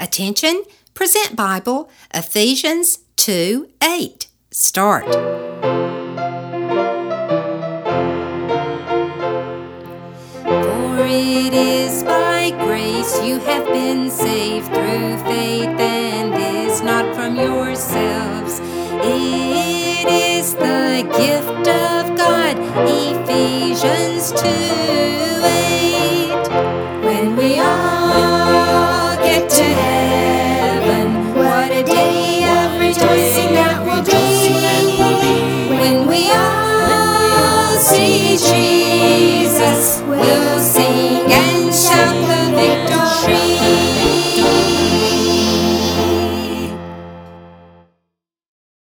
Attention, present Bible, Ephesians 2:8. Start. For it is by grace you have been saved through faith, and is not from yourselves. It is the gift of God. Ephesians 2:8. When we all get to heaven, what a day of rejoicing that will be. When we all see Jesus, we'll see